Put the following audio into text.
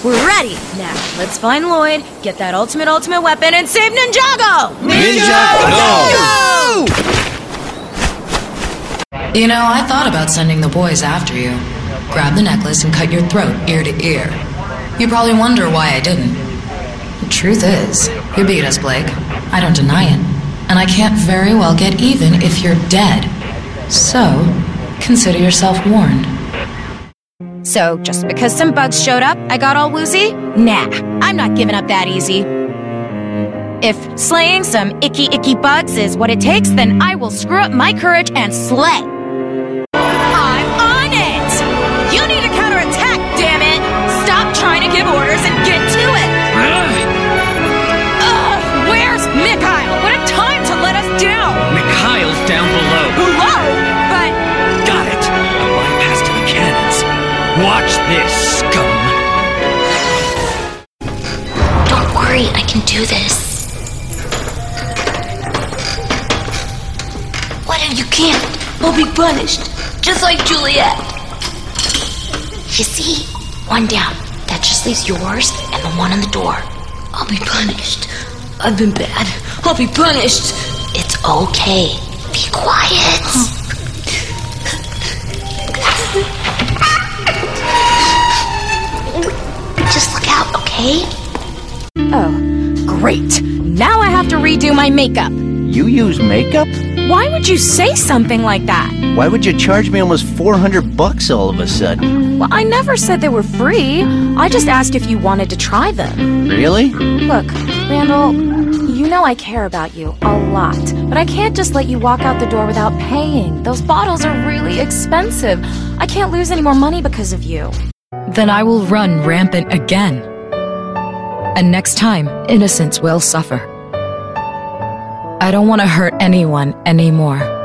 we're ready. Now, let's find Lloyd, get that ultimate weapon, and save Ninjago! Ninjago! You know, I thought about sending the boys after you. Grab the necklace and cut your throat ear to ear. You probably wonder why I didn't. The truth is, you beat us, Blake. I don't deny it. And I can't very well get even if you're dead. So, consider yourself warned. So, just because some bugs showed up, I got all woozy? Nah, I'm not giving up that easy. If slaying some icky bugs is what it takes, then I will screw up my courage and slay. I'm on it! You need to counterattack, damn it! Stop trying to give orders and get to it! Where's Mikhail? What a time to let us down! Mikhail's down below. Below? But... Got it! A bypass to the cannons. Watch this, scum! Don't worry, I can do this. Whatever you can't, will be punished. Just like Juliet. You see? One down. That just leaves yours and the one on the door. I'll be punished. I've been bad. I'll be punished. It's okay. Be quiet. Just look out, okay? Oh, great. Now I have to redo my makeup. You use makeup? Why would you say something like that? Why would you charge me almost $400 all of a sudden? Well, I never said they were free. I just asked if you wanted to try them. Really? Look, Randall, you know I care about you a lot, but I can't just let you walk out the door without paying. Those bottles are really expensive. I can't lose any more money because of you. Then I will run rampant again. And next time, innocents will suffer. I don't want to hurt anyone anymore.